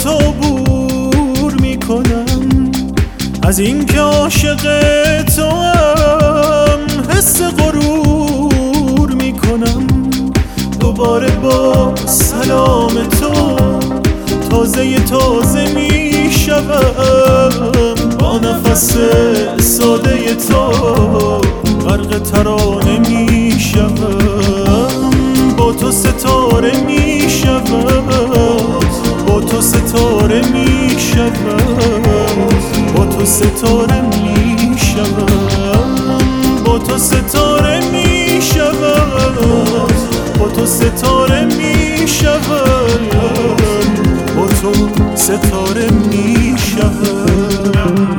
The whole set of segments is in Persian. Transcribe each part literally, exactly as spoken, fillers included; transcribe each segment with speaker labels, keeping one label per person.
Speaker 1: تو عبور میکنم، از این که عاشق تو هم حس غرور میکنم. دوباره با سلام تو تازه تازه میشوم، با نفس ساده تو غرق ترانه میشوم. با تو ستاره میشوم، با تو ستاره میشوم، با تو ستاره میشوم، با تو ستاره میشوم، با تو ستاره میشوم، با تو ستاره میشوم.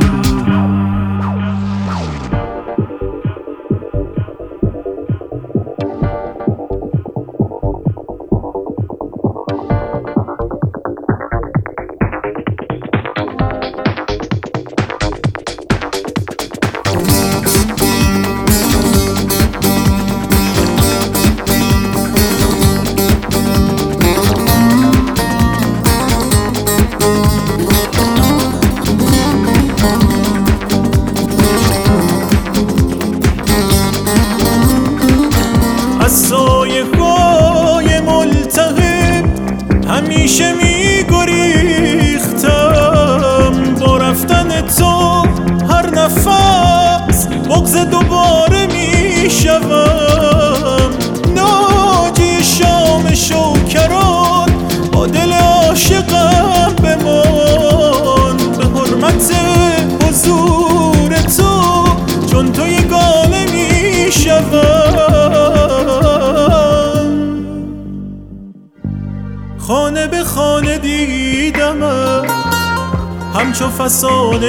Speaker 1: از سایه های ملتهب همیشه میگریختم، با رفتن تو هر نفس بغض دوباره میشوم. ناجی شام شوکران با دل عاشقم بمان، به حرمت حضور تو چون تو یگانه میشوم. خانه به خانه دیدمت، همچو فسانه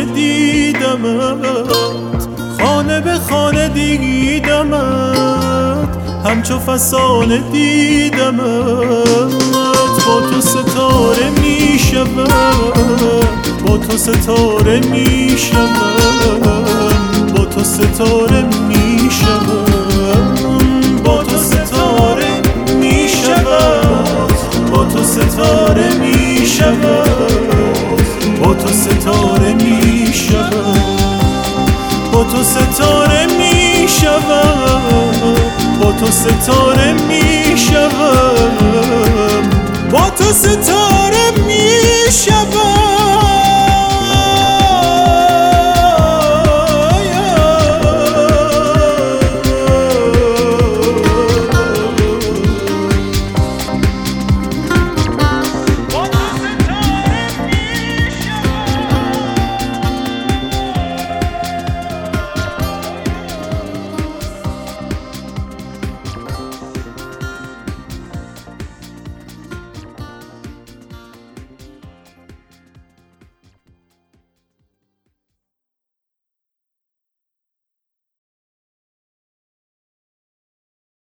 Speaker 1: دیدمت. خانه به خانه دیدمت، همچو فسانه دیدمت. با تو ستاره میشوم، با تو ستاره میشوم، با تو ستاره میشوم، با تو ستاره میشوم، با تو ستاره میشوم، با تو ستاره میشوم، با تو ستاره میشوم، با تو ستاره میشوم، با تو ستاره